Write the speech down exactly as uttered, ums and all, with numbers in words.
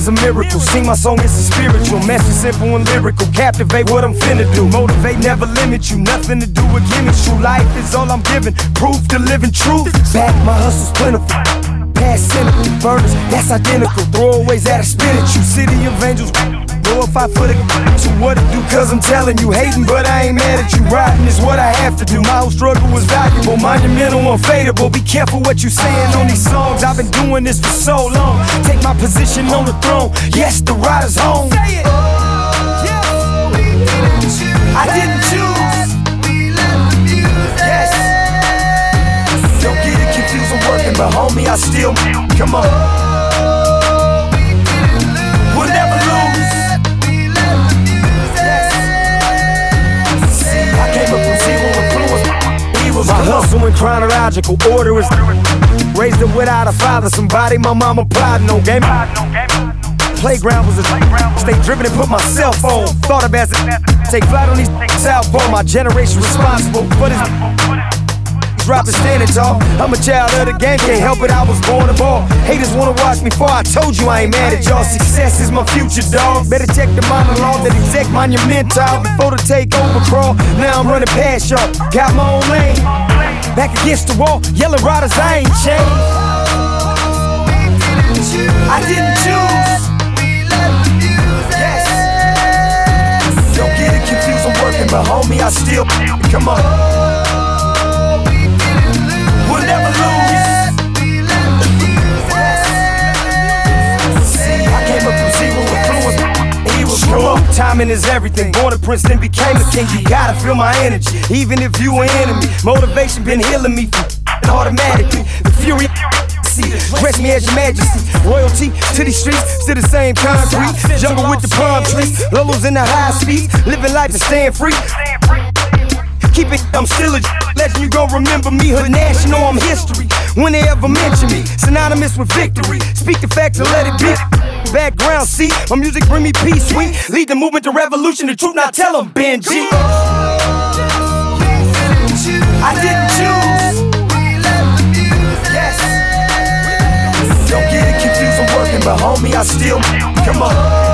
is a miracle. Sing my song, it's a spiritual message, simple and lyrical. Captivate what I'm finna do. Motivate, never limit you. Nothing to do with gimmicks. True life is all I'm giving. Proof to living truth. Back, my hustle's plentiful. Past cynical burners, that's identical. Throwaways that I spit at you. City of angels. Glorify for the to what to do, cause I'm telling you, hating, but I ain't mad at you. Riding is what I have to do. My whole struggle was valuable, monumental, unfadable. Be careful what you saying on these songs. I've been doing this for so long. Take my position on the throne. Yes, the rider's home. Say it. I didn't choose. Yes. Don't get it confused, I'm working, but homie, I still come on. We'll never lose. My hustle in chronological order is raised up without a father, somebody my mama plotting on game. Playground was a stay driven and put myself on. Thought of as it take flight on these southpaw. My generation responsible for this. Drop and standing tall. I'm a child of the game, can't help it, I was born to ball. Haters wanna watch me fall, I told you I ain't mad at y'all. Success is my future, dog. Better check the monologue that exec monumental before the takeover crawl. Now I'm running past y'all, got my own lane. Back against the wall, yellow riders, I ain't changed. I didn't choose. Yes. Don't get it confused, I'm working, but homie, I still come on. We'll never lose. See, I came up from zero influence. He was cool. Timing is everything. Born a prince, then became a king. You gotta feel my energy, even if you an enemy. Motivation been healing me from automatically. The fury. Dress me as your majesty. Royalty to these streets, still the same concrete. Jungle with the palm trees, Lolo's in the high speed. Living life and staying free. Keep it, I'm still a legend, you gon' remember me. Hood national, I'm history. When they ever mention me, synonymous with victory. Speak the facts and let it be. Background, see, my music bring me peace, sweet. Lead the movement to revolution, the truth, now tell them, Benji. I didn't choose. Yes. Don't get it confused, I'm working, but homie, I still, come on.